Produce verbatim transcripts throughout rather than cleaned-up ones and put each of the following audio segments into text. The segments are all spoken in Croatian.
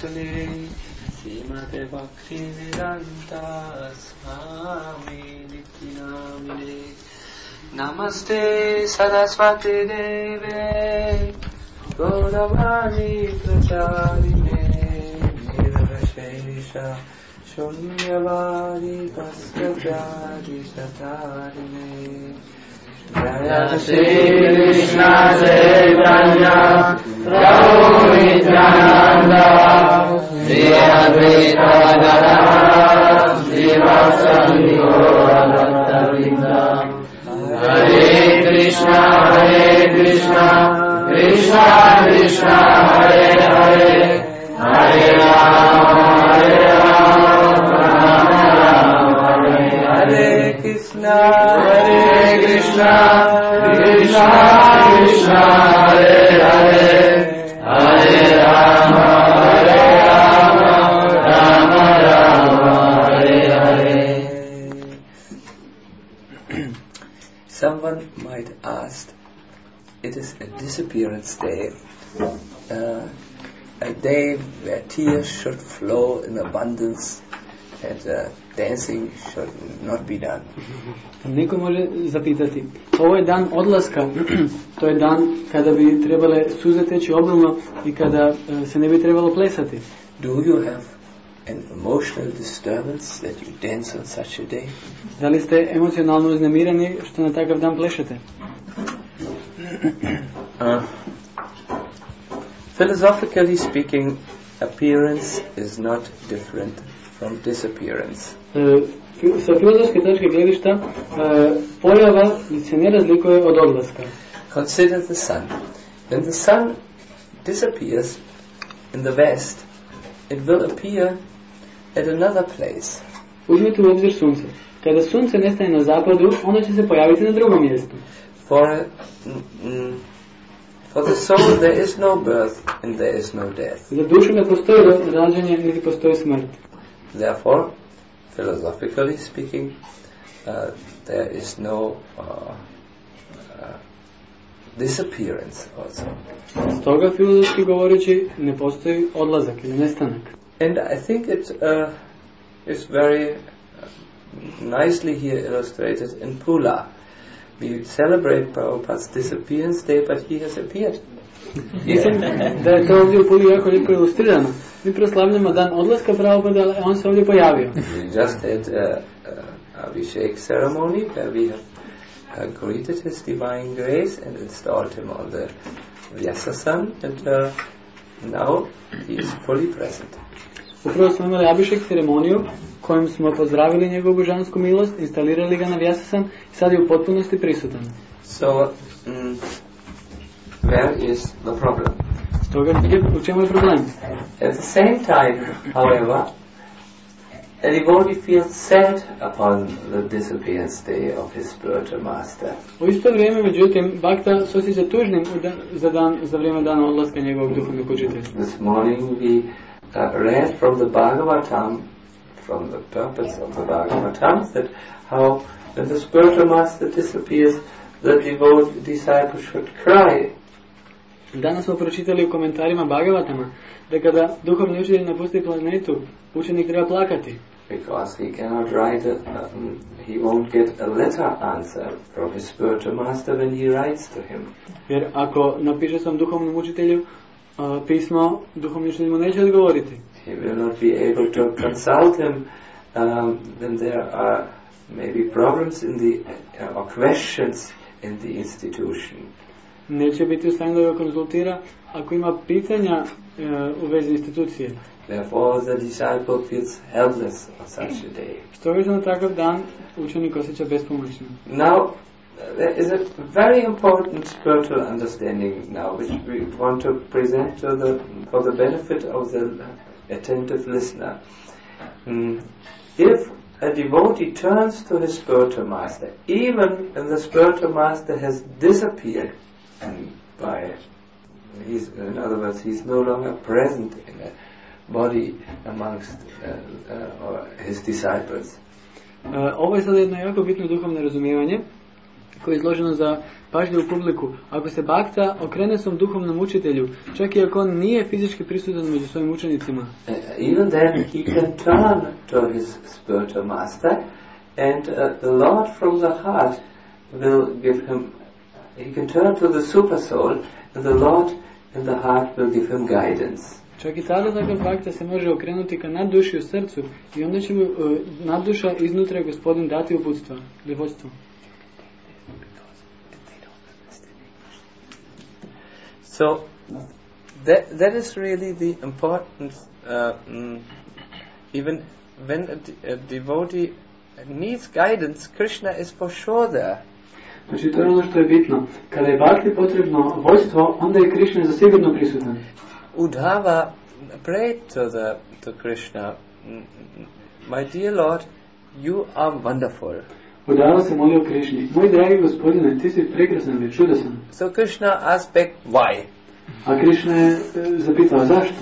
Suni Srimate Bhaktivedanta Swami Nityanamine Namaste Saraswati Deve Gauravani Pracharine Nirvashesha Shunyavadi Paskajadi Shatarine Jaya Shri Krishna Chaitanya Prabhu Nityananda Shri Advaita Gadadhara Srivasadi Gaura Vrinda Hare Krishna Hare Krishna Krishna Krishna Hare Hare Hare Rama Hare Rama Rama Rama Hare Hare Krishna Hare Krishna Krishna Krishna Hare Hare Hare Rama Hare Rama Rama Rama Hare Hare. Someone might ask, it is a disappearance day, uh, a day where tears should flow in abundance and uh, dancing should not be done. Neko može zapitati, ovo je dan odlaska, to je dan kada bi trebale suze teći obilno i kada uh, se ne bi trebalo plesati. Do you have an emotional disturbance that you dance on such a day? Da li ste emocionalno uznemireni što na takav dan plešete? Uh, philosophically speaking, appearance is not different from disappearance. Uh, sa filozofske tačke gledišta, uh, pojava se ne razlikuje od odlaska. Consider the sun. When the sun disappears in the west, it will appear at another place. Uzmite u obzir sunce. Kada sunce nestaje na zapadu, ono će se pojaviti na drugom mjestu. For mm, for the soul there is no birth and there is no death. Za dušu ne postoji rađanje, niti postoji smrt. Therefore, philosophically speaking, uh, there is no uh, uh, disappearance also. Stoga, filozofski govoreći, ne postoji odlazak ili nestanak. And I think it uh, is very nicely here illustrated in Pula. We celebrate Prabhupada's disappearance day, but he has appeared. Mislim da je to ovdje u Puli jako lijepo ilustrirano. Mi proslavljamo dan odlaska Prabhupada, ali on se ovdje pojavio. We just had a, a Abhishek ceremony where we have uh, greeted his divine grace and installed him on the Vyasasan, and uh, now he is fully present. Upravo smo imali Abhishek ceremoniju kojom smo pozdravili njegovu božansku milost, instalirali ga na Vyasasan i sad je u potpunosti prisutan. So, um, where is the problem? Stoga, u čemu je problem? At the same time, however, a devotee feels sad upon the disappearance day of his spiritual master. U isto vrijeme, međutim, Bhakta se osjeća tužnim za, dan, za vrijeme dana odlaska njegovog duhovnog učitelja. This morning we uh, read from the Bhagavatam, from the purpose of the Bhagavatam, that how when the spiritual master disappears, the devout disciple should cry. Danas smo pročitali u komentarima Bhagavatama da kada duhovni učitelj napusti planetu, učenik treba plakati. Because he cannot write, a, um, he won't get a letter answer from his spiritual master when he writes to him. Jer ako napiše svom duhovnom učitelju uh, pismo, duhovni učitelj mu neće odgovoriti. He will not be able to consult him um, when there are maybe problems in the, uh, or questions in the institution. Neće biti u stanju da ga konzultira ako ima pitanja uh, u vezi institucije. Therefore the disciple feels helpless on such a day. Stoga se na takav dan učenik osjeća bespomoćno. Now, there is a very important spiritual understanding now which we want to present to the, for the benefit of the attentive listener. Mm. If a devotee turns to his spiritual master, even when the spiritual master has disappeared, and by, he's, in other words, he's no longer present in a body amongst uh, uh, or his disciples. Uh, ovo je sada jedno jako bitno duhovno razumijevanje. koje je izloženo za pažljivu publiku. Ako se bhakta okrene svom duhovnom učitelju, čak i ako on nije fizički prisutan među svojim učenicima, Uh, even then he can turn to his spiritual master, and uh, the Lord from the heart will give him, he can turn to the super soul, and the Lord in the heart will give him guidance. čak i tada takav bhakta se može okrenuti ka nadduši u srcu i onda će mu uh, nadduša iznutra gospodin dati uputstva, vodstvo. So that that is really the importance. Uh, mm, even when a, de- a devotee needs guidance, Krishna is for sure there. Znači to je ono što je bitno. Kada je bhakti potrebno vodstvo, onda je Krishna zasigurno prisutan. Uddhava prayed to the to Krishna, "My dear Lord, you are wonderful." Uddhava se molio Krišni, moj dragi gospodine, ti si prekrasan i čudesan. So Krishna asked back, "Why?" A Krišna je e, zapitao zašto?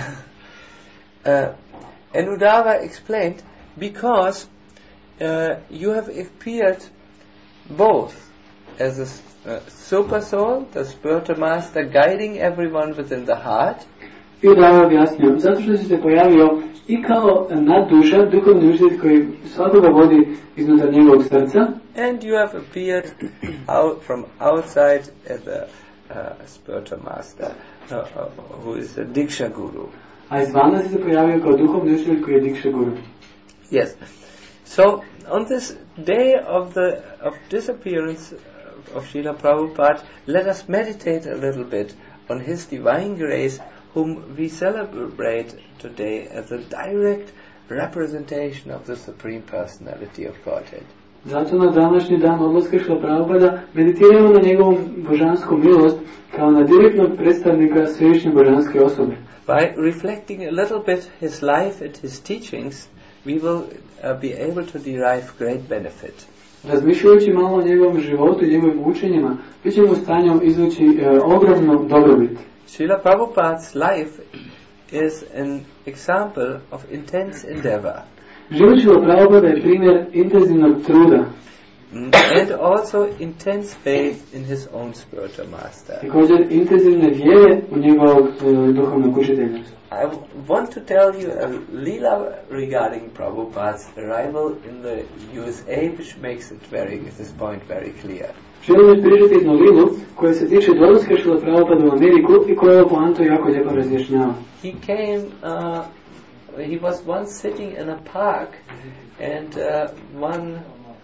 uh, and Uddhava explained, "Because uh, you have appeared both as a uh, super soul, the spiritual master, guiding everyone within the heart." I Uddhava objasnio, zato što si se pojavio i kao nadduša, duhovni učitelj koji svakoga vodi iznutar njegovog srca, And you have appeared out from outside as a uh, spiritual master, uh, uh, who is a Diksha Guru. a izvana si se pojavio kao duhovni učitelj koji je Diksha Guru. Yes. So on this day of the of disappearance of Srila Prabhupada, let us meditate a little bit on his divine grace, whom we celebrate today as a direct representation of the Supreme Personality of Godhead. Zato na današnji dan odlaska Šrila Prabhupada meditiramo na njegovom božansku milost kao na direktnog predstavnika svevišnje božanske osobe. By reflecting a little bit his life and his teachings, we will uh, be able to derive great benefit. Razmišljajući malo o njegovom životu i njegovim učenjima, bit ćemo u stanju izvući e, ogromnu dobrobit. Srila Prabhupada's life is an example of intense endeavor. Život Šrila Prabhupada je primjer intenzivnog truda, Mm, and also intense faith in his own spiritual master. također intenzivne vjere u njegovog e, duhovnog učitelja. I w- want to tell you a lila regarding Prabhupada's arrival in the U S A, which makes it very, this point very clear. Želim ispričati jednu lilu koja se tiče dolaska Šrila Prabhupada u Ameriku i koja je poantu jako lijepo razjašnjava. He came, uh, he was once sitting in a park, and uh, one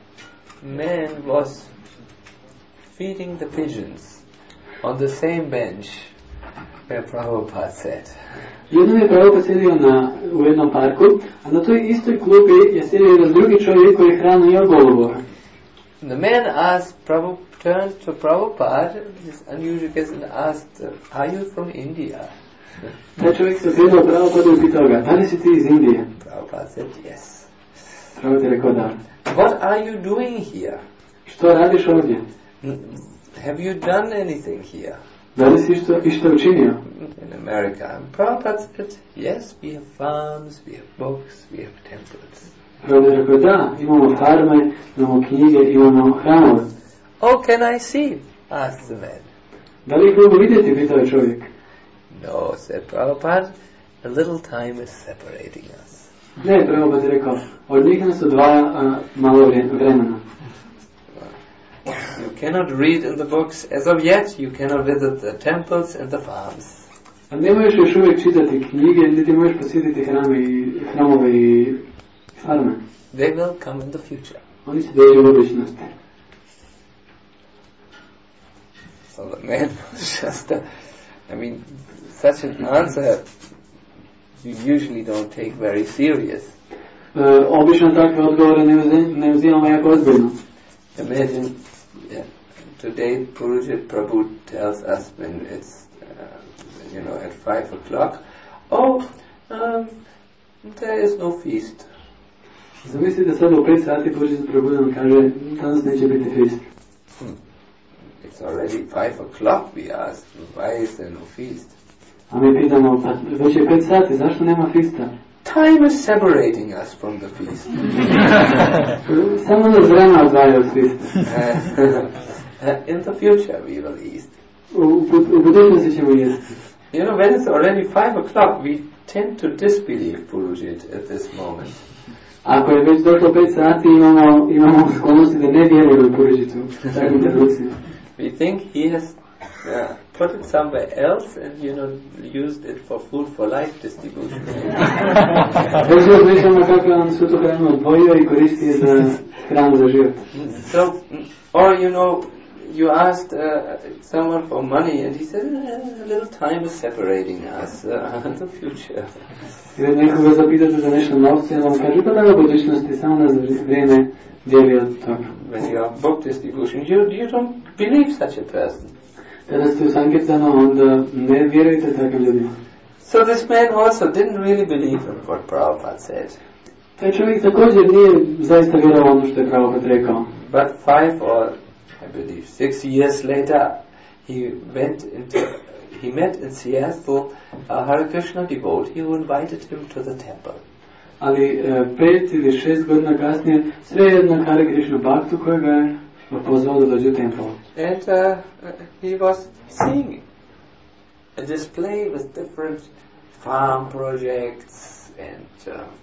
man was feeding the pigeons on the same bench where Prabhupada sat. Jednom je Prabhupada sjedio na, u jednom parku, a na toj istoj klupi je sjedio jedan drugi čovjek koji je hranio golubova. The man asked, Prabhu, turned to Prabhupada, this unusual case, and asked, uh, "Are you from India?" Taj čovjek se okrenuo Prabhupada i pitao ga, da li si ti iz Indije? Prabhupada said, "Yes." Prabhupada je rekao da. "What are you doing here? Što radiš ovdje? Mm, Have you done anything here?" Da li si išto, išto učinio? In America. And Prabhupada said, "Yes, we have farms, we have books, we have temples." Prabhupada je rekao da, imamo farme, imamo knjige, imamo hramove. "Oh, can I see?" asked the man. Da li ih mogu vidjeti, pitao je čovjek. "No," said Prabhupada, "a little time is separating us." Ne, Prabhupada je rekao, od njih nas odvaja a, malo vre- vremena. You cannot read in the books as of yet, you cannot visit the temples and the farms. A ne možeš još uvijek čitati knjige, niti možeš posjetiti hrame i hramove i farme. They will come in the future. Oni će doći u budućnosti. So the man was just a, I mean, such an answer you usually don't take very serious. E, obično takve odgovore ne, uzi- ne uzimamo jako ozbiljno. Imagine, yeah, today Purujit Prabhu tells us when it's, uh, you know, at five o'clock, "Oh, um, there is no feast." Zamislite sad u pet sati Purujit Prabhu nam kaže, danas neće biti fest. Hmm. It's already five o'clock, we ask, why is there no feast? A mi pitamo, pa već je pet sati, zašto nema festa? Time is separating us from the feast. Samo nas vremena odvaja od festa. Uh, in the future we will eat. U, u, u budućnosti ćemo jesti. You know, when it's already five o'clock, we tend to disbelieve Purujit at this moment. Ako je već došlo pet sati, imamo, imamo sklonosti da ne vjerujemo u Purijitu. Takvu traduciju. We think he has uh, put it somewhere else and, you know, used it for food for life distribution. Već razmišljamo kako je on svu tu hranu odvojio i koristi je za hranu za život. So, or you know, you asked uh, someone for money and he said, uh, a little time is separating us, uh, the future. Ili nekoga zapitate za nešto novce, on vam kaže, pa da u budućnosti, samo nas vrijeme dijeli od toga. When you are book distribution, you, you don't believe such a person. Kada ste u Sankirtanu, onda ne vjerujete takvim ljudima. So this man also didn't really believe in what Prabhupada said. Taj čovjek također nije zaista vjerovao ono što je Prabhupada rekao. But five or, I believe, six years later, he went into, he met in Seattle a Hare Krishna devotee who invited him to the temple. Ali e, pet ili šest godina kasnije, svejedno Hare Krishna Bhaktu kojega je pozvao da dođe u templu. And uh, he was seeing a display with different farm projects and uh,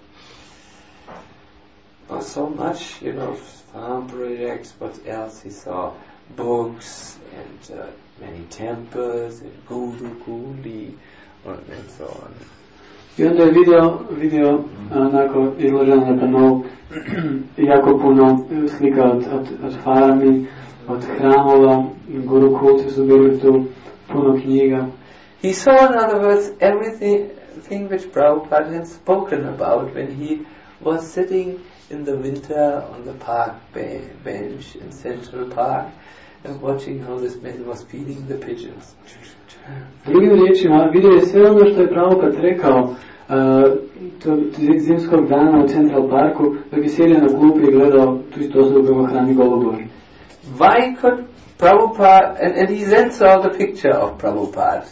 oh, so much, you know, farm projects. What else he saw? Books and uh, many temples and Gurukuli and so on. I onda je vidio, vidio onako izloženo na panovu jako puno slika od, od, od farmi, od hramova, gurukulci su bili tu, puno knjiga. He saw, in other words, everything thing which Prabhupada had spoken about when he was sitting in the winter on the park be- bench in Central Park and watching how this man was feeding the pigeons. Drugim riječima, vidio je sve ono što je Prabhupada rekao uh, to, zimskog dana u Central Parku, dok je sjedio na klupi i gledao tu istu osobu kako hrani golubove. Why could Prabhupada, and, and he then saw the picture of Prabhupada,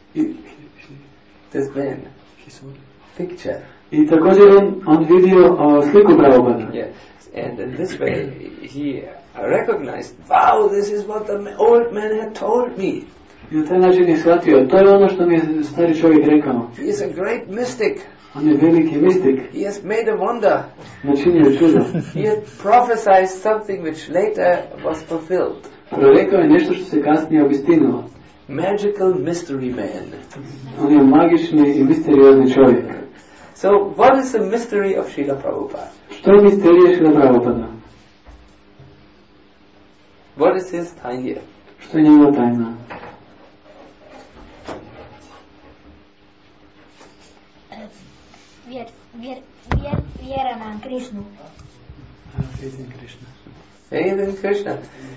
this man, picture. I također on, on vidio uh, sliku Prabhupada. Yes, and in this way he recognized, wow, this is what the old man had told me. I na taj način je shvatio, to je ono što mi je stari čovjek rekao. He is a great mystic. On je veliki mistik. He has made a wonder. Načinio čudo. He had prophesied something which later was fulfilled. Prorekao je nešto što se kasnije obistinilo. Magical mystery man. On je magični i misteriozni čovjek. So, what is the mystery of Srila Prabhupada? Što je misterija Srila Prabhupada? What is his idea? Što je njegova tajna? Vjer, vjer, vjer, vjera na Krishnu. Faith in Krishna. Faith in Krishna.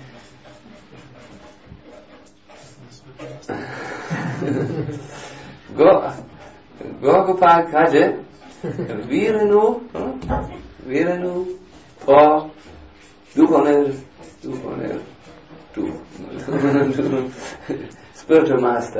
Go, Gopal kaže, vjerenu, vjerenu po duhovner, duhovner, tu, spiritual master.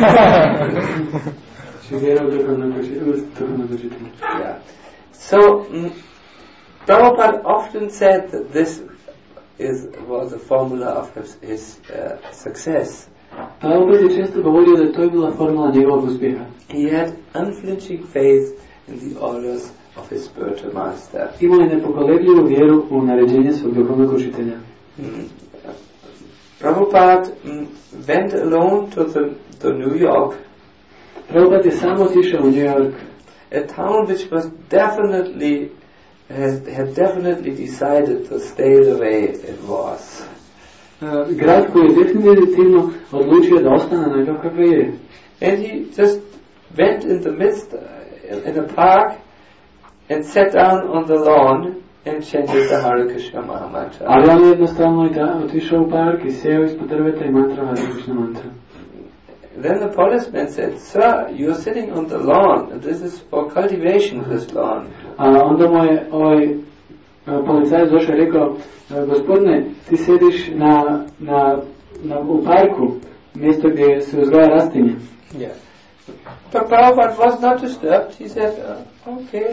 Yeah. So, mm, Prabhupada often said that this is was the formula of his, his uh, success. Prabhupada je često govorio da je to bila formula njegovog uspjeha. He had unflinching faith in the orders of his spiritual master. Imao je nepokolebljivu vjeru u naređenje svog duhovnog učitelja. Mm. Prabhupada mm, went alone to the, to New York, Prabhupada je samo otišao u New York, a town which was definitely has, had definitely decided to stay the way it was. Uh, grad koji je definitivno odlučio da ostane onakav kakva je. And he just went in the midst, uh, in a park, and sat down on the lawn and chanted the Hare Krishna Mahamantra. Ali on jednostavno je da, otišao u park i sjeo ispod drveta i mantra Hare Krishna mantra. Then the policeman said, "Sir, you are sitting on the lawn. This is for cultivation, this lawn." A onda mu je ovaj policajac došao i rekao, gospodine, ti sediš na, na, na, u parku, mjesto gdje se uzgaja rastinje. Yeah. But Prabhupada was not disturbed. He said, uh, "Okay,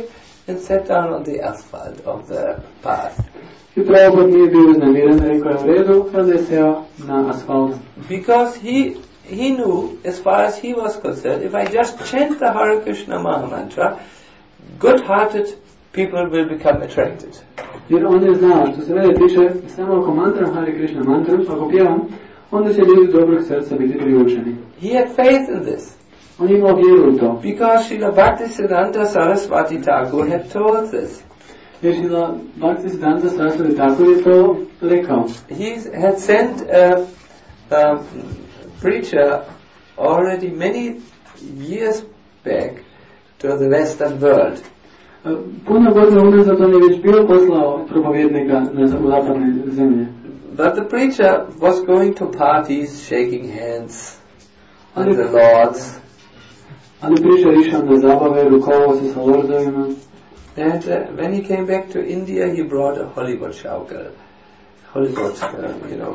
and sat down on the asphalt of the path. I Prabhupada nije bio uznemiren, rekao je u redu, kada je seo na asfalt. Because he he knew, as far as he was concerned, if I just chant the Hare Krishna Maha Mantra, good-hearted people will become attracted. Jer on je znao, što se vede tiče, samo ako mantram Hare Krishna mantram, ako pjevam, onda će ljudi dobrog srca biti privučeni. He had faith in this. On je imao vjeru u to. Because Srila Bhaktisiddhanta Saraswati Thakur had told this. Jer Srila Bhaktisiddhanta Saraswati Thakur je to rekao. He had sent a, a preacher already many years back to the Western world. Puno godina unazad on je već bio poslao propovjednika na zapadne zemlje. But the preacher was going to parties, shaking hands with the lords. Ali preacher išao na zabave, rukovao se sa lordovima. And uh, when he came back to India, he brought a Hollywood schaukel. Hollywood, uh, you know.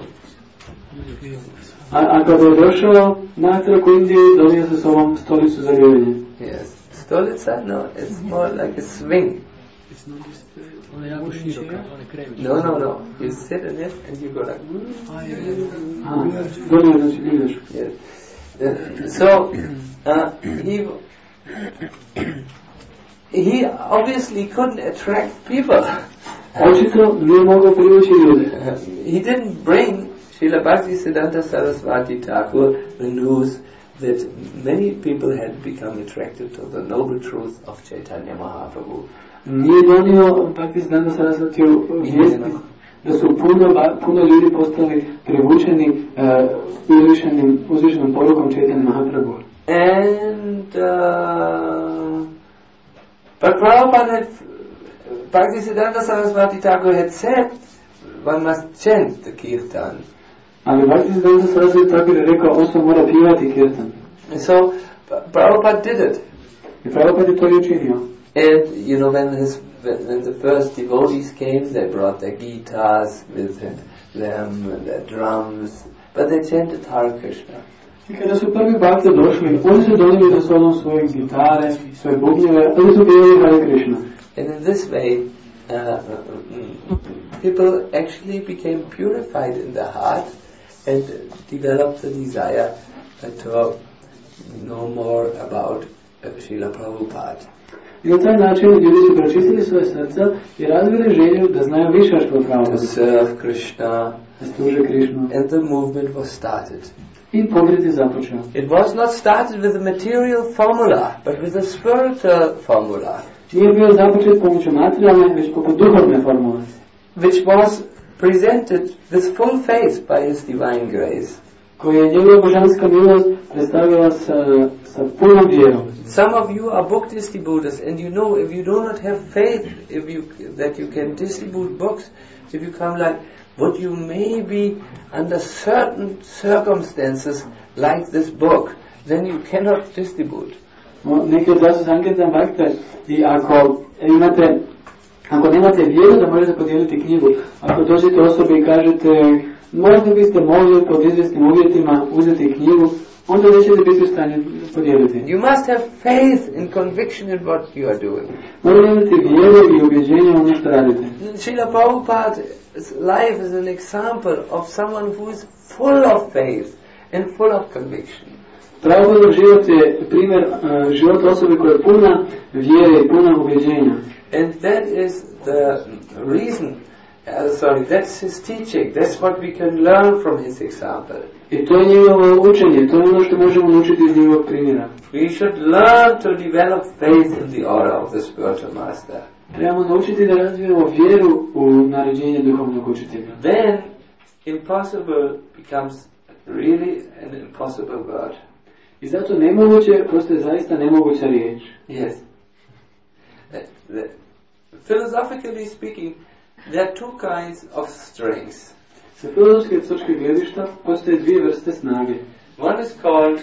A, a kada je došao natrag u Indiju, donio sa sobom stolicu za ljubljenje. Yes. Stolica? No, it's more like a swing. It's not just on a jako široka, on a kremi. No, no, no. You sit in it and you go like... Aha, donio znači ideš. Yes. Uh, so, uh, he... He obviously couldn't attract people. Očito nije mogao privući ljude. He didn't bring Srila Bhaktisiddhanta Saraswati Thakur the news that many people had become attracted to the noble truth of Chaitanya Mahaprabhu. Nije donio Bhaktisiddhanta Saraswati vijesti da su puno, puno ljudi postali privučeni uh, uzvišenim, uzvišenom porukom Chaitanya Mahaprabhu. And uh, but Prabhupada had, Bhaktisiddhanta Saraswati Thakur had said one must chant the kirtan. Ali Bhaktisiddhanta Saraswati Thakur je rekao, on se mora pjevati kirtan. And so Prabhupada did it. I Prabhupada je to i učinio. And you know, when his when the first devotees came, they brought their guitars with them, their drums, but they chanted Hare Krishna. I kada su prvi bhakti došli, oni su donijeli za sobom svoje gitare, svoje bubnjeve, ali su pjevali Hare Krishna. And in this way, uh, people actually became purified in the heart and developed the desire to know more about uh, Srila Prabhupada. I na taj način ljudi su pročistili svoje srca i razvili želju da znaju više što od To Prabhupada. serve Krishna, Da služe Krishnu. and the movement was started. I pokret je započeo. It was not started with a material formula, but with a spiritual formula, Nije bio započet pomoću materijalne, već poput duhovne formule, which was presented with full faith by His divine grace. koju je njegova božanska milost predstavila sa, sa punom vjerom. Some of you are book distributors, and you know if you do not have faith, if you that you can distribute books, if you come like what you may be under certain circumstances like this book, then you cannot distribute. No, neki od vas su Sankirtan Bhakte i ako imate, ako nemate vjeru da možete podijeliti knjigu, ako dođete osobi i kažete možda biste mogli pod izvjesnim uvjetima uzeti knjigu, onda nećete biti u stanju podijeliti. You must have faith and conviction in what you are doing. Morate imati vjeru i ubjeđenje u ono što radite. Srila Prabhupada's life is an example of someone who is full of faith and full of conviction. Prabhupadov život je primjer uh, života osobe koja je puna vjere i puna ubjeđenja. And that is the reason, uh, sorry, that's his teaching. That's what we can learn from his example. I to je njegovo učenje, to je ono što možemo naučiti iz njegovog primjera. We should learn to develop faith in the order of the spiritual master. Trebamo naučiti da razvijemo vjeru u naređenje duhovnog učitelja. Then impossible becomes really an impossible word. I zato nemoguće postaje zaista nemoguća riječ. Yes. Uh, the, philosophically speaking, there are two kinds of strings. Sa filozofske točke gledišta postoje dvije vrste snage. One is called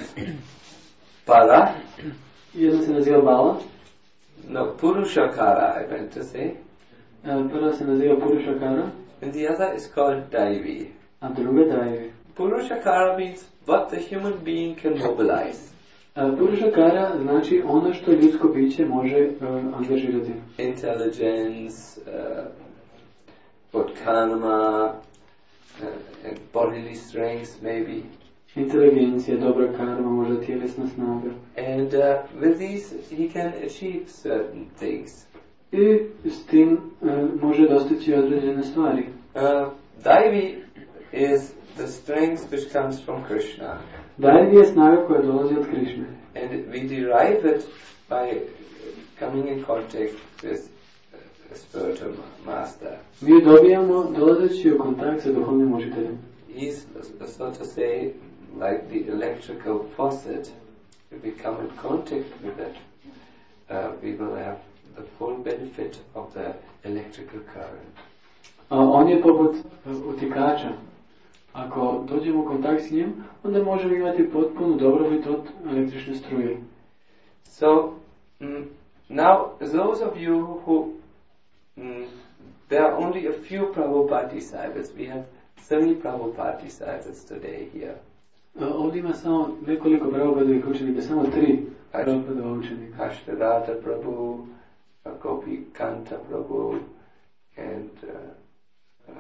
Bala, Jedna se naziva bala, no, Purushakara, I meant to say, prva se naziva Purushakara, and the other is called Daivi. a druga Daivi. Purushakara means what the human being can mobilize. Uh, Purušakara znači ono što ljudsko biće može uh, angažirati. Intelligence, uh, good karma, uh, and bodily strength maybe. Inteligencija, dobra karma, možda tjelesna snaga. And uh, with these he can achieve certain things. I s tim uh, može dostići određene stvari. Uh, Daivi is the strength which comes from Krishna. Daivi je snaga koja dolazi od Krišne. And we derive it by coming in contact with a spiritual master. Mi dobijamo dolazeći u kontakt sa duhovnim učiteljem. He's, so to say, like the electrical faucet. If we come in contact with it, uh, we will have the full benefit of the electrical current. Uh, on je poput uh, utikača. Ako dođemo u kontakt s njim, onda možemo imati potpunu dobrobit od električne struje. So, mm, now those of you who, mm, there are only a few Prabhupada disciples. We have thirty Prabhupada disciples today here. Uh, ovdje ima samo nekoliko Prabhupadovih učenika, samo tri Prabhupadova učenika. Ashtarata Prabhu, Gopi Kanta Prabhu, and uh, uh,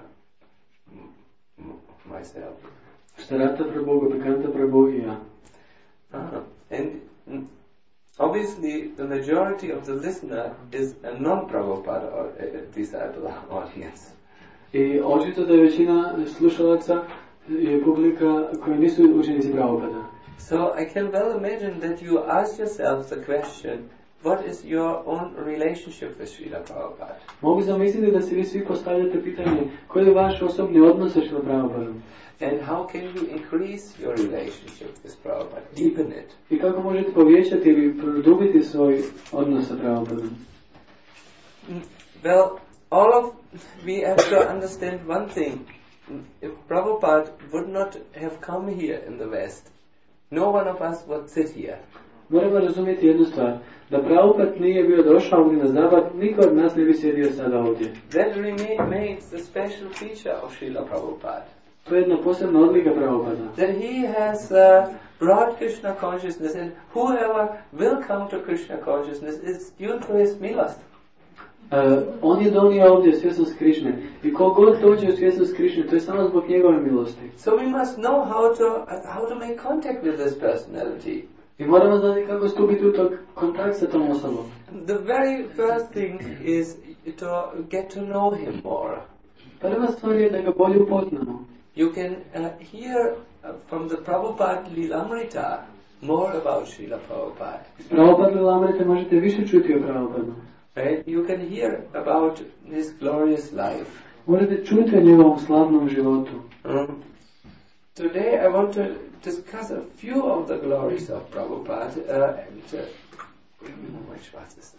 m- myself. Ashtarata Prabhu, Gopi Kanta Prabhu i ja. Uh-huh. And mm, obviously the majority of the listener is a non-Prabhupada or uh, disciple audience. I očito da je većina slušalaca je publika koji nisu učenici Prabhupada. So I can well imagine that you ask yourself the question, what is your own relationship with Srila Prabhupada? Mogu zamisliti da se vi svi postavljate pitanje koji je vaš osobni odnos sa Srila Prabhupadom? And how can you increase your relationship with Prabhupada, deepen it? I kako možete povećati ili produbiti svoj odnos sa Prabhupadom? Well, all of, we have to understand one thing. If Prabhupada would not have come here in the West, no one of us would sit here. Moramo razumjeti jednu stvar, da Prabhupada nije bio došao ovdje na zapad, niko od nas ne bi sjedio sada ovdje. That remains the special feature of Srila Prabhupada. To je jedna posebna odlika Prabhupada. That he has uh, brought Krishna consciousness, and whoever will come to Krishna consciousness is due to his milost. Uh, on je donio ovdje svjesnost Krišne i kogod dođe u svjesnost Krišne, to je samo zbog njegove milosti. So we must know how to uh, how to make contact with this personality. I moramo znati kako stupiti u tog kontakt sa tom osobom. The very first thing is to get to know him more. Prva stvar je da ga bolje upoznamo. You can uh, hear uh, from the Prabhupada Lilamrita more about Srila Prabhupada. Prabhupada Lilamrita možete više čuti o Prabhupadu. Right? You can hear about his glorious life. Možete čuti o njegovom slavnom životu. Um, today I want to discuss a few of the glories of Prabhupada. Uh, and, uh, which was this?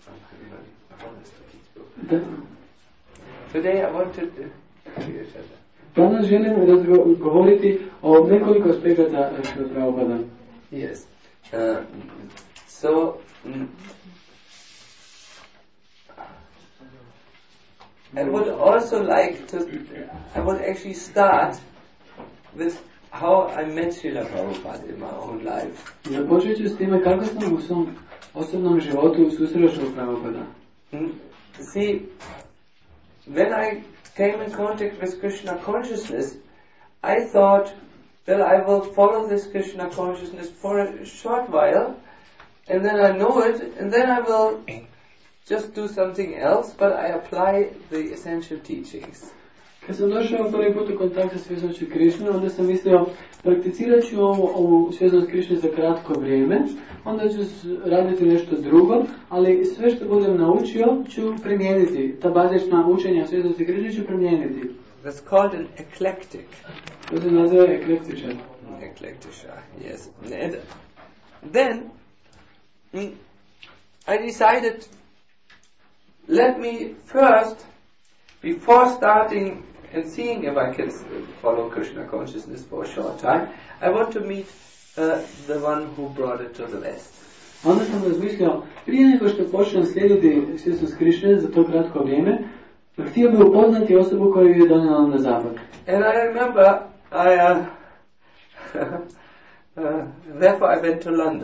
Da. Today I want to... Danas želim razgo- govoriti o nekoliko aspekata Prabhupada. Yes. Uh, so... Mm, I would also like to, I would actually start with how I met Srila Prabhupada in my own life. Započet ću s time kako sam u svom osobnom životu susreo Prabhupada. Hmm? See, when I came in contact with Krishna consciousness, I thought, well, I will follow this Krishna consciousness for a short while, and then I know it, and then I will just do something else, but I apply the essential teachings. Kad sam došao prvi put u kontakt sa svjesnošću Krišne, onda sam mislio, prakticirat ću ovu, ovu svjesnost Krišne za kratko vrijeme, onda ću raditi nešto drugo, ali sve što budem naučio ću primijeniti. Ta bazična učenja svjesnosti Krišne ću primijeniti. That's called an eclectic. To se naziva eklektičan. Eclectica, yes. And then, mm, I decided, let me first, before starting and seeing if I can follow Krishna consciousness for a short time, I want to meet uh, the one who brought it to the West. Onda sam razmišljao, prije nego što počnem slijediti svjesnost Krišne za to kratko vrijeme, htio bi upoznati osobu koju je donijela na zapad. And I remember, I, uh, uh, therefore I went to London.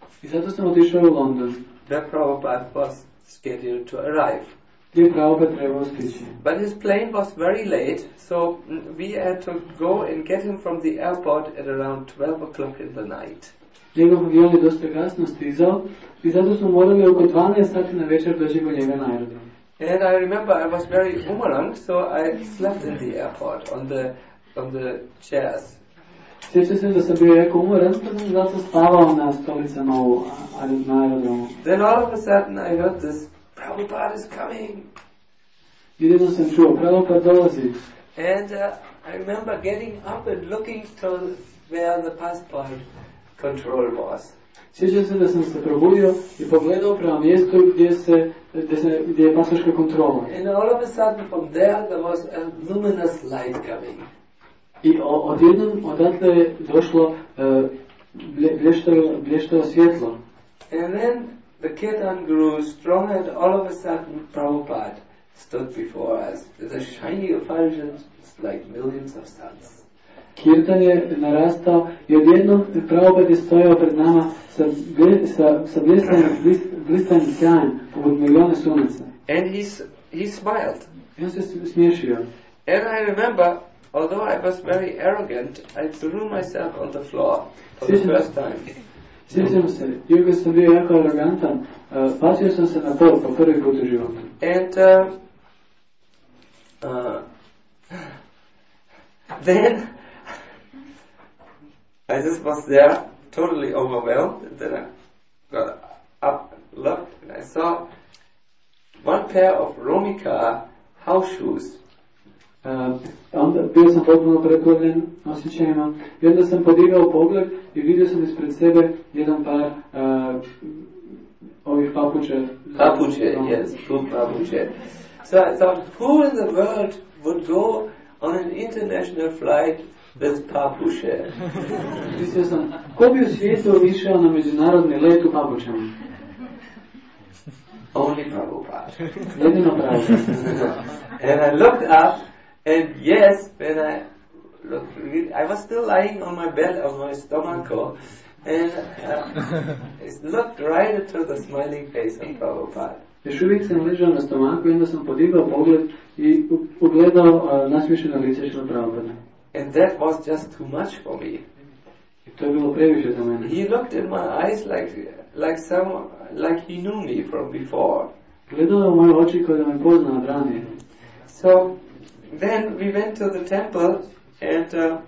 I zato sam otišao u London, where Prabhupada was scheduled to arrive. gdje je Prabhupada trebao stići. But his plane was very late, so mm, we had to go and get him from the airport at around twelve o'clock in the night. Njegov avion je dosta kasno stizao i zato smo morali oko dvanaest sati na večer doći po njega na aerodrom. And I remember I was very boomerang, so I slept in the airport on the on the chairs. Sjećam se da sam bio jako umoran, pa sam zato spavao na stolicama u, a, na aerodromu. Then all of a sudden I heard this, Prabhupada is coming. Jedino sam čuo, Prabhupada dolazi. And uh, I remember getting up and looking to where the passport control was. Sjećam se da sam se probudio i pogledao prema mjestu gdje, se, gdje, se, gdje je pasoška kontrola. And all of a sudden from there there was a luminous light coming. I o, odjednom odatle je došlo uh, blje, blještavo, blještavo svjetlo. And then the kirtan grew stronger and all of a sudden Prabhupada stood before us with a shiny effulgence like millions of suns. Kirtan je narastao i odjednom Prabhupada je stojao pred nama sa, ble, sa, sa bljestavim, blistavim sjajem poput milijone sunaca. And he, he smiled. I on se smiješio. And I remember, although I was very arrogant, I threw myself on the floor for the first time. Sjećam se, iako sam bio jako arogantan, uh, bacio sam se na pol po prvi put u životu. And uh, uh, then I just was there, totally overwhelmed. And then I got up, looked, and I saw one pair of Romika house shoes. Uh, onda bio sam potpuno preplavljen osjećajima i onda sam podigao pogled i vidio sam ispred sebe jedan par uh, ovih papuče. Papuče, yes, two papuče. So I thought, who in the world would go on an international flight with papuče? Mislio sam, ko bi u svijetu išao na međunarodni let u papučama? Only Prabhupada. Jedino Prabhupada. And I looked up, and yes, when I looked, I was still lying on my bed, on my stomach, and uh, I looked right into the smiling face of Prabhupada. Još uvijek sam ležao na stomaku i onda sam podigao pogled i ugledao uh, nasmiješeno lice Šrila Prabhupada. And that was just too much for me. I to je bilo previše za mene. He looked in my eyes like, like someone, like he knew me from before. Gledao je u moje oči kao da me poznao od ranije. So then we went to the temple, and uh,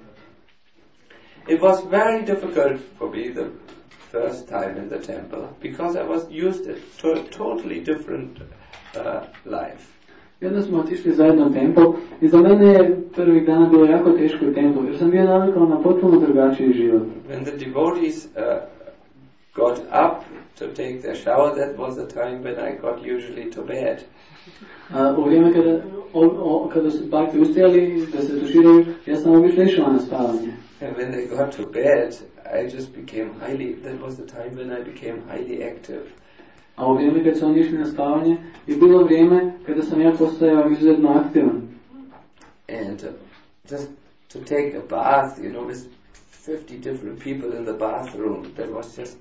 it was very difficult for me the first time in the temple because I was used to a totally different uh, life. I onda smo otišli zajedno u tempel i za mene je prvih dana bilo jako teško u templu jer sam bio navikao na potpuno drugačiji život. When the devotees uh, got up to take their shower, that was the time when I got usually to bed. A, u vrijeme kada, o, o, kada su bakti ustajali da se tuširaju, ja sam obično išao na spavanje. And when they got to bed, I just became highly, that was the time when I became highly active. A u vrijeme kad su oni išli na spavanje je bilo vrijeme kada sam ja postajao izuzetno aktivan. And uh, just to take a bath, you know, with fifty different people in the bathroom, that was just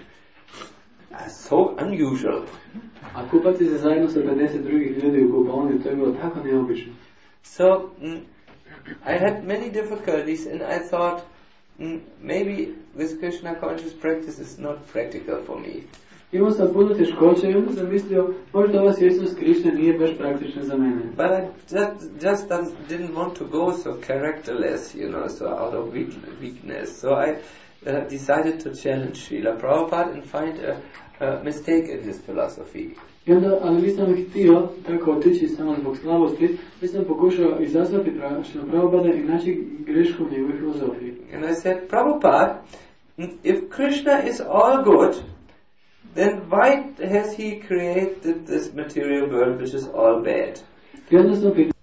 uh, so unusual. A kupati se zajedno sa pedeset drugih ljudi u kupaoni, to je bilo tako neobično. So mm, I had many difficulties, and I thought mm, maybe this Krishna conscious practice is not practical for me. Imao sam puno teškoća i onda sam mislio, možda ova svjesnost Krišne nije baš praktična za mene. But I just, just didn't want to go so characterless, you know, so out of weak, weakness. So I uh, decided to challenge Srila Prabhupada and find a, a mistake in his philosophy. I onda, ali nisam htio tako otići samo zbog slabosti, nisam pokušao izazvati Srila Prabhupada i naći grešku u njegovoj filozofiji. And I said, Prabhupada, if Krishna is all good, then why has he created this material world which is all bad? I onda sam pitao,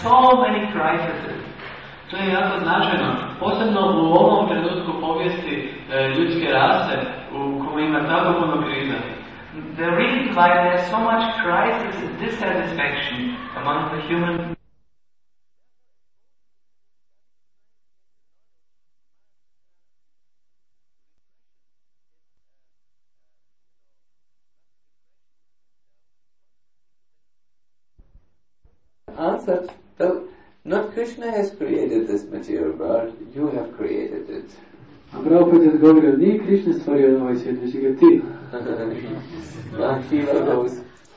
so many crises. To je jako značajno, posebno u ovom trenutku povijesti e, ljudske rase u kojoj ima tako puno kriza. The reason why there's so much crisis and dissatisfaction among the human answered, well, not Krishna has created this material world, you have created it. A Prabhupada je odgovorio, nije Krishna stvorio ovaj svijet, već ga ti. Mahila goes.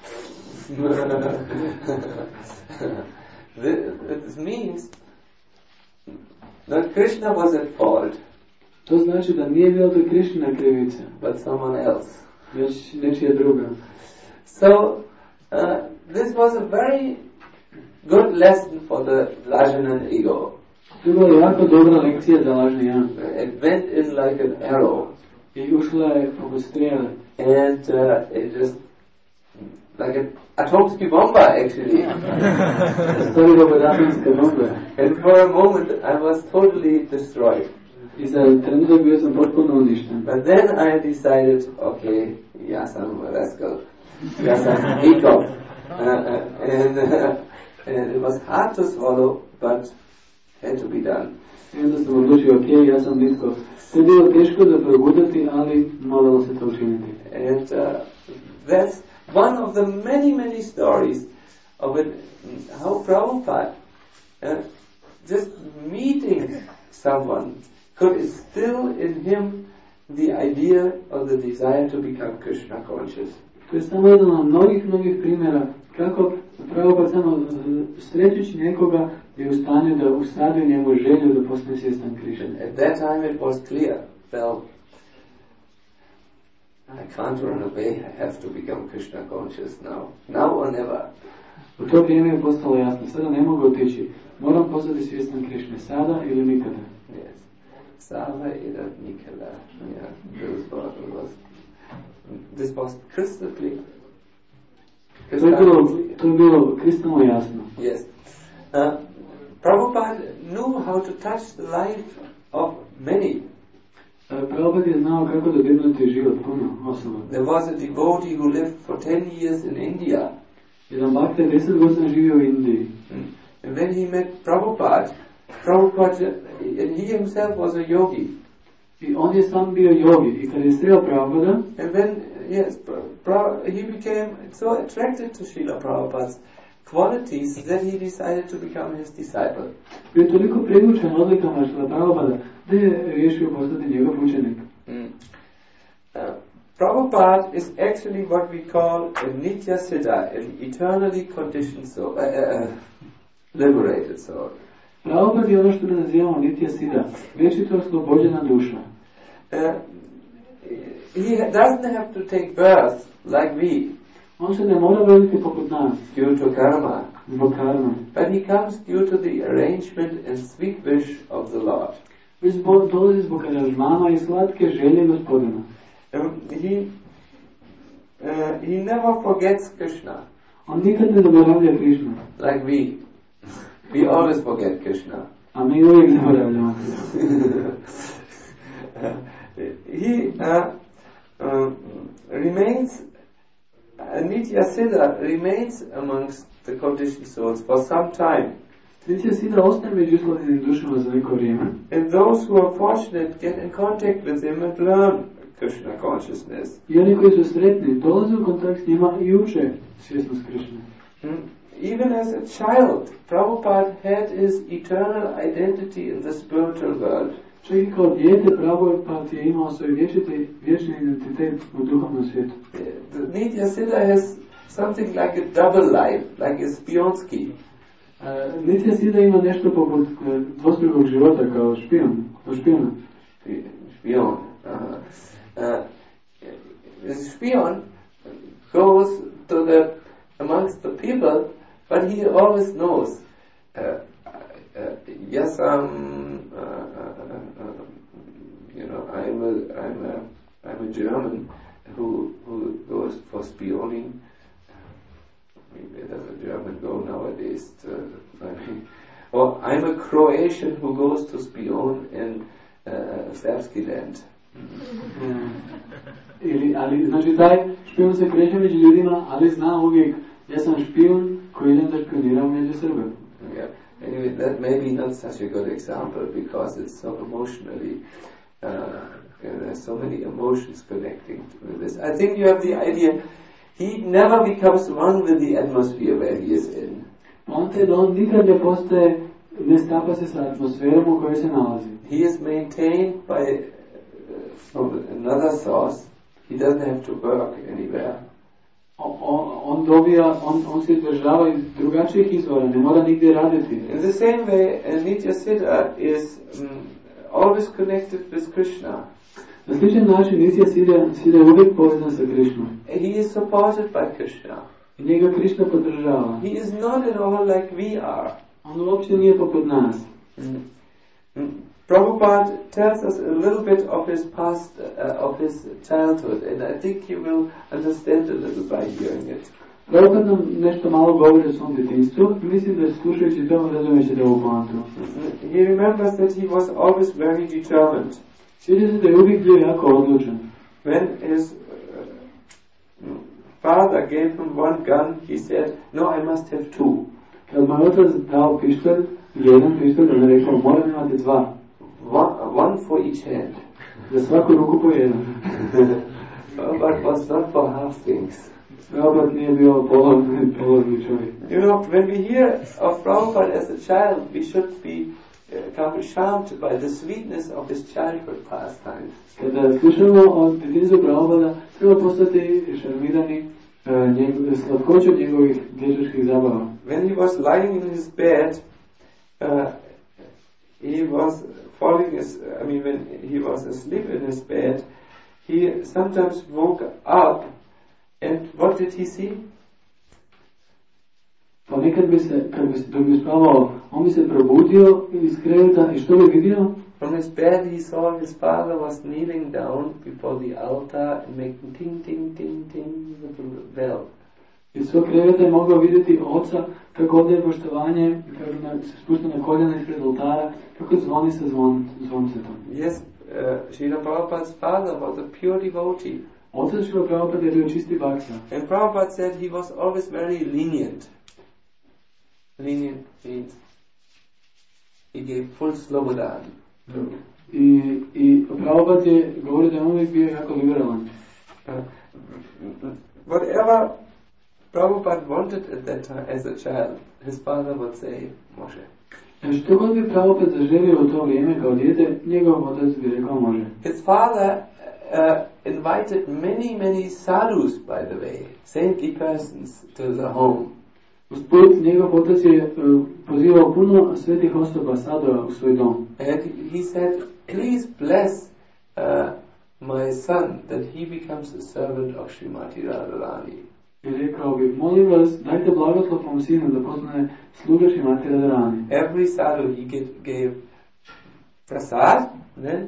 This means that Krishna was at fault. To znači da nije bilo to Krishna krivica, but someone else. već nečija druga. So, uh, this was a very good lesson for the Lajanan ego. To je bila jako dobra lekcija za lažni ja. It went in like an arrow. I ušla je poput strijele. And uh, it just, like an atomski bomba actually. Stvari poput atomske bombe. And for a moment I was totally destroyed. I za trenutak bio sam potpuno uništen. But then I decided, okay, ja sam rascal. Ja sam ego. Uh, uh, and, uh, and it was hard to swallow, but had to be done. I onda sam odlučio, ok, ja sam nitko. To je bilo teško da progutati, ali moralo se to učiniti. And uh, that's one of the many, many stories of it, how Prabhupada, uh, just meeting someone, could instill in him the idea of the desire to become Krishna conscious. To je samo jedan od mnogih, mnogih primjera kako Prabhupada samo srećući nekoga je u stanju da usadi njemu želju da postane svjestan Krishna. At that time it was clear, well, I can't run away, I have to become Krishna conscious now, now or never. U to vrijeme je postalo jasno, sada ne mogu otići, moram postati svjestan Krishne, sada ili nikada. Yes. Sava ida nikada. Yeah, this was, was, this was crystal clear. To je bilo, to je bilo kristalno jasno. Yes. Uh, Prabhupada knew how to touch the life of many. Prabhupada je znao kako dodirnuti život puno osoba. There was a devotee who lived for ten years in India. Jedan bhakta je deset godina živio u Indiji. Mm. And when he met Prabhupada, Prabhupada, and he himself was a yogi. I on je sam bio yogi. I kad je sreo Prabhupada, and when yes, pra, he became so attracted to Srila Prabhupada's qualities that he decided to become his disciple. Bio toliko privučen odlikama Srila Prabhupada da je riješio postati njegov učenik. Mm. Uh, Prabhupada is actually what we call a Nitya Siddha, an eternally conditioned soul, uh, uh, liberated soul. Prabhupada je ono što mi nazivamo Nitya Siddha, vječito oslobođena duša. Uh, he doesn't have to take birth like we. On se ne mora roditi poput nas, due to karma, zbog karme. but he comes due to the arrangement and sweet wish of the Lord. Već dolazi zbog aranžmana i slatke želje Gospodina. Um, he uh, he never forgets Krishna On nikad ne zaboravlja Krishnu, like we. We always forget Krishna. a mi uvijek zaboravljamo. he uh, um, remains, uh, Nitya Siddha remains amongst the conditioned souls for some time. Nitya Siddha ostaje među uslovljenim dušama za neko vrijeme. And those who are fortunate get in contact with him and learn Krishna consciousness. I oni koji su sretni dolaze u kontakt s njima i uče svjesnost Krishne. Hmm? Even as a child, Prabhupada had his eternal identity in the spiritual world. Čak i kao dijete Prabhupada je imao svoj vječiti, vječni identitet u duhovnom svijetu. The Nitya Siddha has something like a double life, like a Spionski. Uh, Nitya Siddha ima nešto poput uh, dvostrukog života kao špion, kao špijona. Spion. Uh, uh, the Spion goes to the amongst the people, but he always knows. Uh, uh, yes, um, uh, uh, uh, you know, I'm a, I'm a, I'm a German who who goes for spioning. Where does a German go nowadays? To, I mean, Croatian who goes to spion in uh, Serbski land. Ili, ali, znači taj špijun se kreće među ljudima, ali zna uvijek, ja sam špijun koji idem da špioniram među Srbe. Yeah. Anyway, that may be not such a good example because it's so emotionally, uh, and there's so many emotions connecting with this. I think you have the idea, he never becomes one with the atmosphere where he is in. On te da on nikad ne postaje, ne stapa se sa atmosferom u kojoj se nalazi. He is maintained by uh, from another source. He doesn't have to work anywhere. On, on dobija, on, on se izdržava iz drugačijih izvora, ne mora nigdje raditi. In the same way, uh, Nityasiddha is um, always connected with Krishna. Na sličan način Nityasiddha je uvijek povezan sa Krišnom. He is supported by Krishna. I njega Krišna podržava. He is not at all like we are. On uopće nije poput nas. Mm. Mm. Prabhupada tells us a little bit of his past, uh, of his childhood, and I think you will understand a little by hearing it. Prabhupada nam nešto malo govori o svom djetinjstvu, mislim da slušajući to razumije ćete ovu poantu. He remembers that he was always very determined. Sjeća se da je uvijek bio jako odlučan. When his uh, father gave him one gun, he said, "No, I must have two." Kad mu je otac dao pištolj, jedan pištolj, on je rekao, moram imati dva. One, one for each hand. Za svaku ruku po jedan. But was not for half things. Prabhupada nije bio polovni, polovni čovjek. You know, when we hear of Prabhupada as a child, we should be uh, come charmed by the sweetness of his childhood pastimes. Kada slušamo o djetinjstvu Prabhupada, treba postati šarmirani uh, njegov, slatkoću njegovih dječačkih zabava. When he was lying in his bed, uh, he was falling, his, I mean, when he was asleep in his bed, he sometimes woke up, and what did he see? Pa nekad bi se, kad bi, dok bi spavao, on bi se probudio iz kreveta i što bi vidio? From his bed he saw his father was kneeling down before the altar and making ting ting ting ting with the bell. Iz svog kreveta je mogao vidjeti oca kako odaje poštovanje, kako se spušta na koljena ispred oltara, kako zvoni sa zvon, zvoncetom. Yes, uh, Srila Prabhupada's father was a pure devotee. Otac Srila Prabhupada je bio čisti baksa. And Prabhupada said he was always very lenient. Lenient means he gave full slobodan. Mm. I, i Prabhupada je govorio da je uvijek bio jako liberalan. Uh, whatever Prabhupada wanted at that time as a child, his father would say, Moshe. Što god bi Prabhupada zaželio u to vrijeme kao dijete, njegov otac bi rekao može. His father uh, invited many, many sadhus, by the way, saintly persons, to the home. Usput, njegov otac je uh, pozivao puno svetih osoba, sadova u svoj dom. And he said, please bless uh, my son that he becomes a servant of Srimati Radharani. I rekao bi, molim vas, dajte blagoslov mom sinu da postane sluga Srimati Radharani. Every sadhu he get, gave prasad, then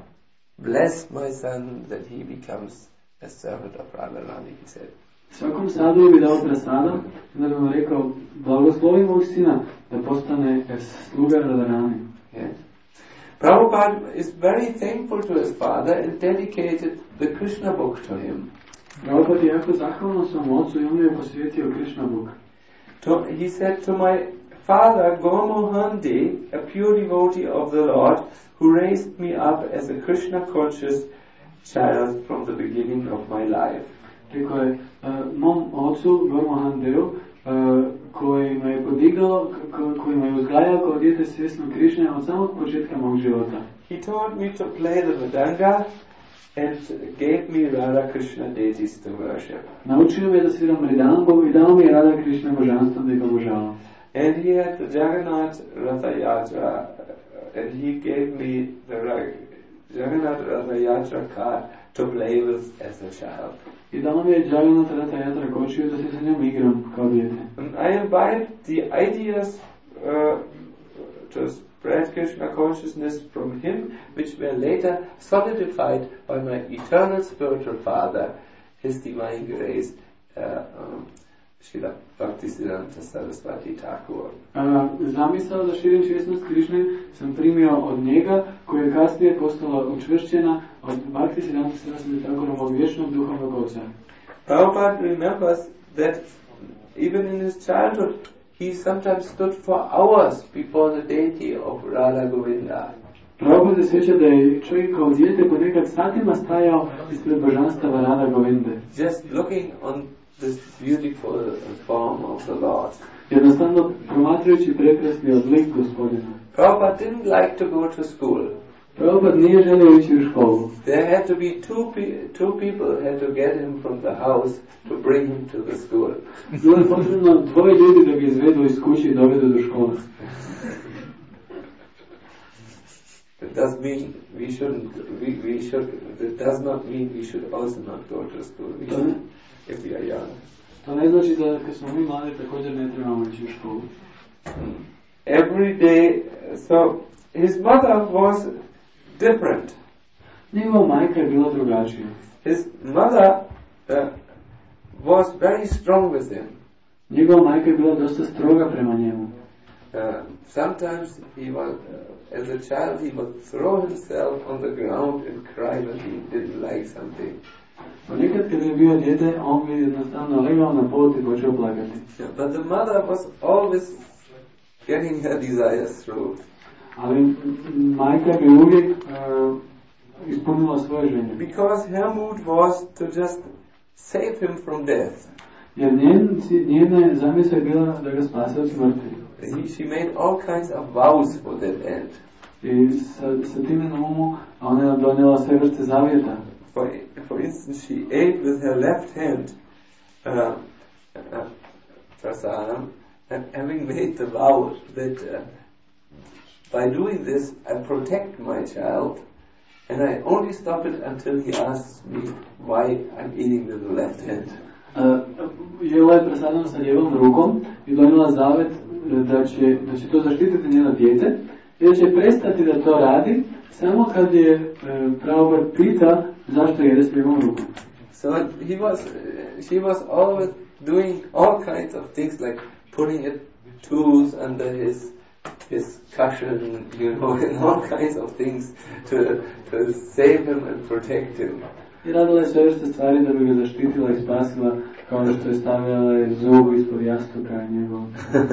bless my son that he becomes a servant of Radharani, he said. Svakom sadhu bi dao prasada, da bi mu rekao, blagoslovi mog sina da postane sluga Radharani. Yes. Prabhupada is very thankful to his father and dedicated the Krishna book to him. Prabhupada je jako zahvalan svom ocu i on je posvetio Krishna book. To, he said to my father, Gomohandi, a pure devotee of the Lord, who raised me up as a Krishna conscious child from the beginning of my life. Rekao je, uh, mom ocu, Gormohandeu, uh, koji me je podigao, ko, koji me je uzgajao kao dijete svjesno Krišne od samog početka mog života. He taught me to play the mridanga and gave me Radha Krishna deities to worship. Naučio me da sviram mridangu i dao mi je Radha Krishna božanstvo da ga obožavam. And he had the Jagannath Ratha Yatra, and he gave me the Jagannath Ratha Yatra card to play with as a child. I dao mi je Jagannath Ratha Yatra kočiju da se sa njom igram kao dijete. And I invite the ideas uh, to spread Krishna consciousness from him, which were later solidified by my eternal spiritual father, his divine grace, uh, um, Srila Bhaktisiddhanta Saraswati Thakur. A, zamisao za širenje svjesnosti Krišne sam primio od njega, koja je kasnije postala učvršćena od Bhaktisiddhanta Saraswati Thakurovog vječnog duhovnog oca. Prabhupada remembers that even in his childhood he sometimes stood for hours before the deity of Radha Govinda. Prabhupada se sjeća da je čovjek kao dijete ponekad satima stajao ispred božanstava Radha Govinde. Just looking on this beautiful form of the Lord. Jednostavno promatrajući prekrasni oblik Gospodina. Prabhupada didn't like to go to school. Prabhupada nije želio ići u školu. There had to be two, pe- two people had to get him from the house to bring him to the school. Bilo je potrebno dvoje ljudi da ga izvedu iz kuće i dovedu do škole. That does mean we shouldn't. We, we should. That does not mean we should also not go to school. We should, if we are young. To ne znači da kad smo mi mladi također ne trebamo ići u školu. Every day. So his mother was different. Njegova majka je bila drugačija. His mother uh, was very strong with him. Njegova majka je bila dosta stroga prema njemu. Uh, sometimes he was, uh, as a child, he would throw himself on the ground and cry when he didn't like something. Ponekad kad je bio dijete, on bi jednostavno legao na pod i počeo plakati. Yeah, but the mother was always getting her desires through. Ali majka bi uvijek uh, ispunila svoje želje. Because her mood was to just save him from death. Jer njen, njena zamisla je bila da ga spase od smrti. He, she made all kinds of vows for that end. I sa, sa time na umu, ona je donijela sve vrste zavjeta. For, for instance, she ate with her left hand uh, uh, prasadam, and having made the vow that uh, by doing this I protect my child, and I only stop it until he asks me why I'm eating with the left hand. Uh, jela je prasadam sa ljevom rukom i donijela zavet da će, da će to zaštititi njeno dijete i da će prestati da to radi samo kad je uh, Prabhupada pita zašto jede s ljevom rukom. So he was, uh, she was always doing all kinds of things like putting it tools under his his cushion, you know, and all kinds of things to to save him and protect him. I radila je sve vrste stvari da bi ga zaštitila i spasila, kao što je stavila zub ispod jastuka njegov.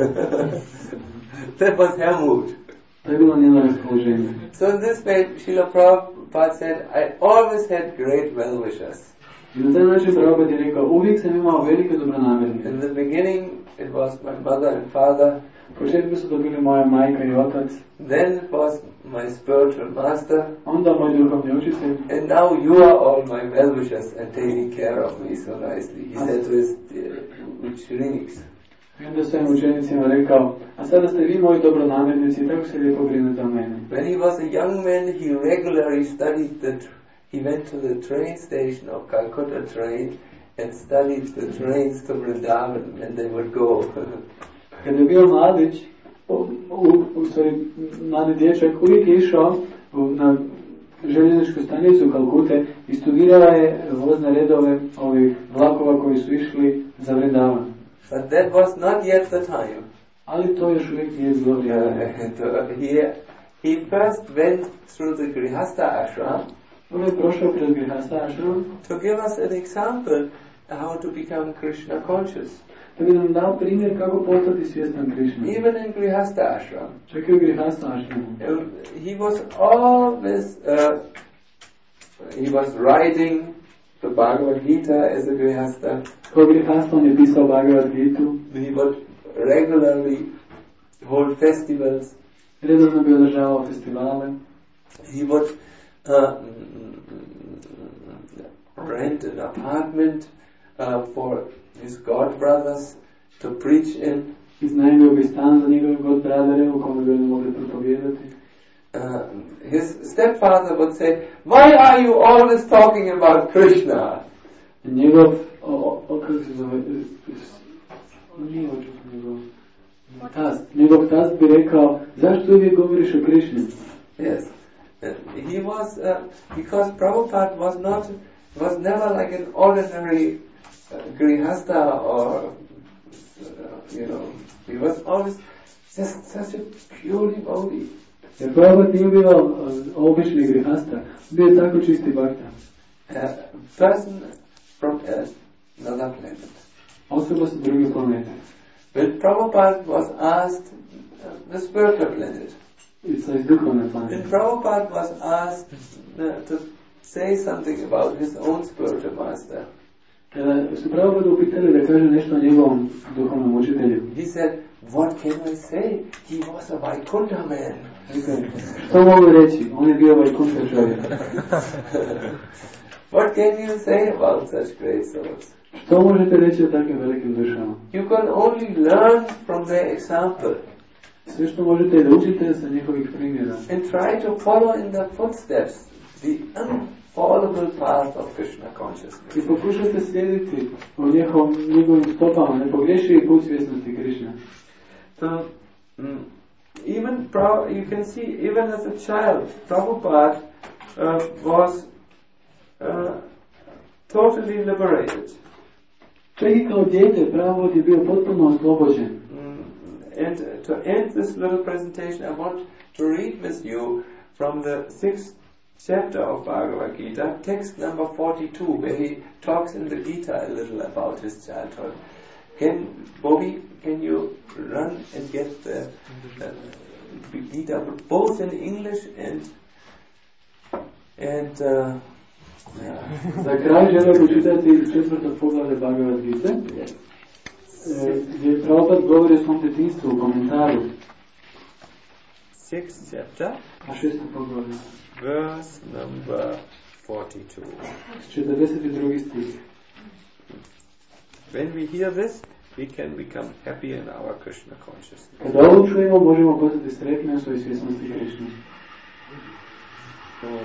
That was her mood. To je bilo njeno raspoloženje. So in this way, Srila Prabhupada said, I always had great well-wishers. I na taj način Prabhupada je rekao, uvijek sam imao velike dobronamjernike. In the beginning, it was my mother and father. U početku su to bili moja majka i otac. Then it was my spiritual master. Onda moj duhovni učitelj. And now you are all my well-wishers and taking care of me so nicely. He said to his uh, uchriniks. I onda svojim učenicima rekao, a sada ste vi moji dobronamjernici i tako se lijepo brinete o meni. When he was a young man, he regularly studied the, tr- he went to the train station of Calcutta train and studied the trains to Vrindavan and they would go. Kada je bio mladić, u, u, u stvari, mladi dječak, uvijek je išao u, na željezničku stanicu Kalkute i studirao je vozne redove ovih vlakova koji su išli za Vrindavan. But that was not yet the time. Ali to još uvijek nije bilo vrijeme. And uh, he, he first went through the Grihastha ashram. On je prošao kroz Grihastha ashram to give us an example how to become Krishna conscious. da bi nam dao primjer kako postati svjestan Krišne. Even in Grihastha ashram. Čak i u Grihastha ashramu. He was always, uh, he was writing the Bhagavad Gita as a Grihastha. Kao Grihastha on je pisao Bhagavad Gitu. He would regularly hold festivals. Redovno bi održavao festivale. He would uh, rent an apartment uh, for his god brothers to preach in. Iznajmio bi stan za njegove god bradere u kome bi oni mogli propovijedati. Uh, his stepfather would say, why are you always talking about Krishna? Njegov, o, o, o kako se zove, nije očut njegov, tast. Njegov tast bi rekao, zašto uvijek govoriš o Krišni? Yes. Uh, he was, uh, because Prabhupada was not, was never like an ordinary uh, grihastha or you know, he was always just such a pure devotee. Jer Prabhupada nije bio obični grihasta, bio je tako čisti bhakta. A person from another planet. Osoba sa druge planete. When Prabhupada was asked, uh, the spiritual planet, I sa iz duhovne when planete. Prabhupada was asked uh, to say something about his own spiritual master, Kada su Prabhupada upitali da kaže nešto o njegovom duhovnom učitelju, he said, what can I say? He was a Vaikuntha man. što mogu reći? On je bio Vaikuntha čovjek. What can you say about such great souls? Što možete reći o takvim velikim dušama? You can only learn from their example Sve što možete je da učite sa njihovih primjera and try to follow in the footsteps, the unfallable path of Krishna consciousness. i pokušajte slijediti u njihovom, njegovim stopama, nepogrešivi put svjesnosti Krišna. So, mm, even Pra- you can see, even as a child, Prabhupada uh, was uh, totally liberated. Čak i kao dijete Prabhupada je bio potpuno oslobođen. Mm, and uh, to end this little presentation, I want to read with you from the sixth chapter of Bhagavad Gita, text number forty-two, where he talks in the Gita a little about his childhood. Can, Bobby, can you run and get the uh, Gita, both in English and and uh, yeah. Za kraj želim učitati četvrto poglavlje Bhagavad Gita, Yes. e, gdje Prabhupada govori o svom djetinjstvu u komentaru, Sixth chapter, a šesto poglavlje, verse number forty-two. četrdeset drugi stih. When we hear this, we can become happy in our Krishna consciousness. Kada ovo čujemo, možemo postati sretni u svojoj svjesnosti Krišne. So,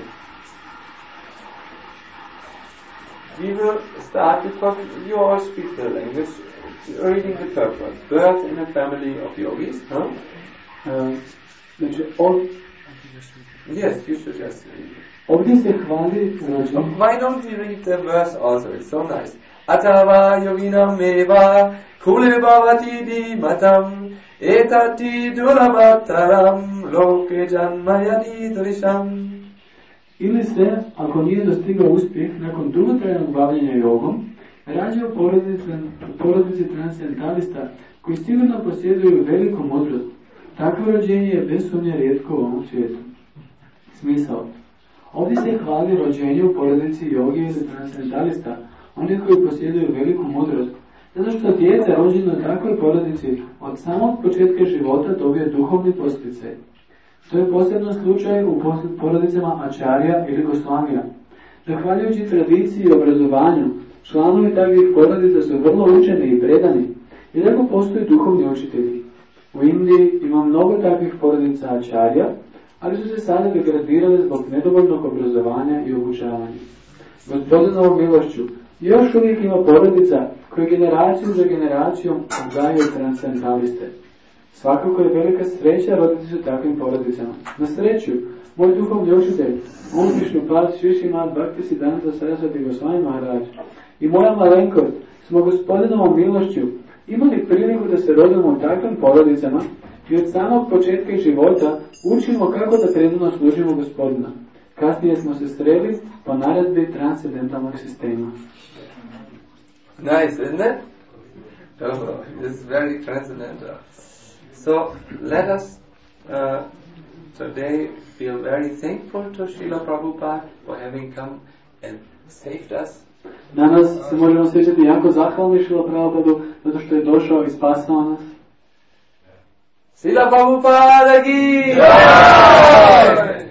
we will start because you all speak the language, reading the purpose. Birth in a family of yogis, huh? E, Znači, ov, Yes, you should just read it. ovdje se hvali rođenje. Why don't we read the verse also? It's so nice. Atava yoginam eva kule bhavati di matam etati durabhataram loke janmayadi drisham. Ili se, ako nije dostigao uspjeh nakon dugotrajnog bavljenja jogom, rađe u porodici, porodici transcendentalista koji sigurno posjeduju veliku mudrost. Takvo rođenje je bez sumnje rijetko u ovom svijetu. Smisao. Ovdje se hvali rođenje u porodici jogi ili transcendentalista, onih koji posjeduju veliku mudrost, zato što dijete rođeno u takvoj porodici od samog početka života dobije duhovni posticaj. To je posebno slučaj u porodicama Ačarja ili Gosvamija. Zahvaljujući tradiciji i obrazovanju, članovi takvih porodica su vrlo učeni i predani, iako postoji duhovni učitelji. U Indiji ima mnogo takvih porodica Ačarja, ali su se sada degradirali zbog nedovoljnog obrazovanja i obučavanja. Gospodinovom milošću, još uvijek ima porodica koje generaciju za generacijom odgajaju transcendentaliste. Svakako je velika sreća roditi se takvim porodicama. Na sreću, moj duhovni učitelj, Om Vishnupad Srisimad Bhaktisiddhanta Sarasvati Gosvami Maharaj i moja malenkost smo Gospodinovom milošću imali priliku da se rodimo u takvim porodicama i od samog početka života učimo kako da predano služimo Gospodina. Kasnije smo se sreli po naredbi transcendentalnog sistema. Nice, isn't it? Oh, it's very transcendental. So let us uh, today feel very thankful to Srila Prabhupada for having come and saved us. Danas se možemo sjećati jako zahvalni Srila Prabhupadu zato što je došao i spasao nas. Srila Prabhupada ki jai!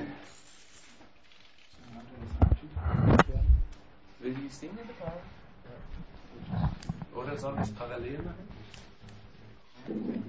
Will you sing in the choir? Oder soll ich parallel machen?